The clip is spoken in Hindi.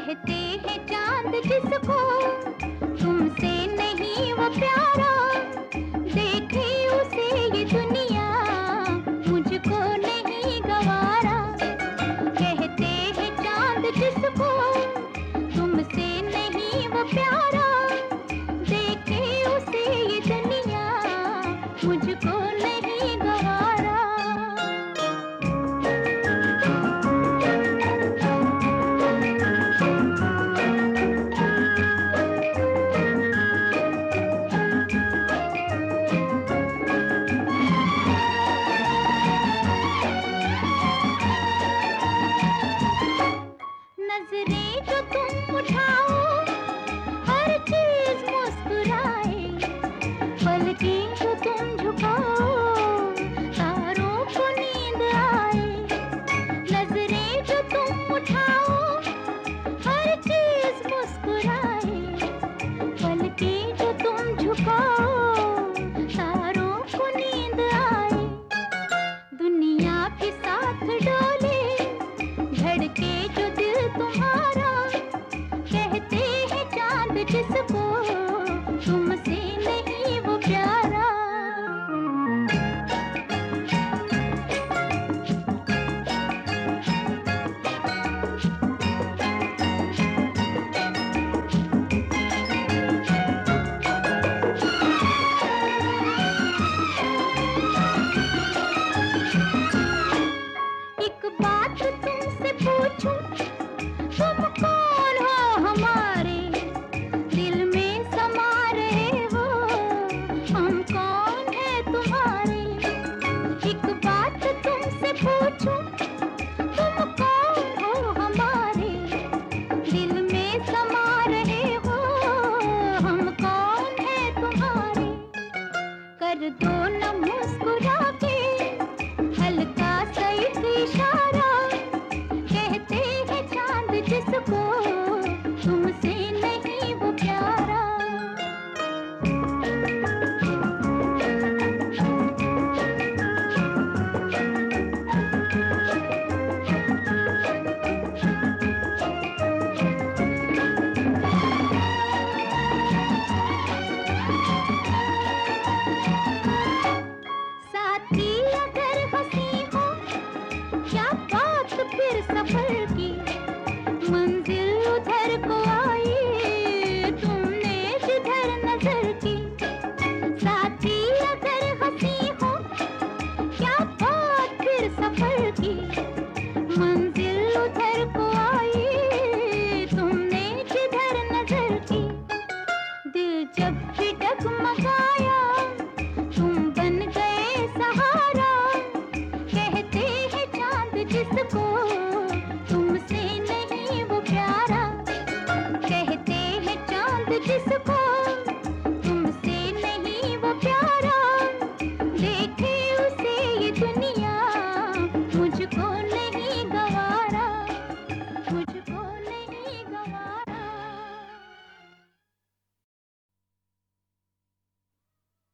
कहते हैं चांद जिसको तुमसे नहीं वो प्यारा, देखे उसे ये दुनिया मुझको नहीं गवारा। कहते हैं चांद जिसको तुमसे नहीं वो प्यारा, देखे उसे ये दुनिया मुझको नहीं गवारा। नजरें जो तुम उठाओ हर चीज मुस्कुराए, पलकें जो तुम झुकाओ तारों को नींद आए। नजरें जो तुम उठाओ हर चीज मुस्कुराए, पलकें जो तुम झुकाओ तारों को नींद आए। दुनिया के साथ डोले धड़के जो दिल तुम्हारा, कहते हैं चांद जिसको तुमसे नहीं वो प्यारा। एक बात तुमसे पूछूं, तुम कौन हो हमारे दिल में समा रहे हो, हम कौन है तुम्हारे। एक बात तुमसे पूछूं, तुम कौन हो हमारे दिल में समा रहे हो, हम कौन है तुम्हारे। कर दो न मुस्कुरा के हल्का सा एक इशारा, कहते हैं चांद जिसको तुमसे नहीं वो प्यारा। साथी अगर हंसी हो क्या बात फिर सफर की, मंजिल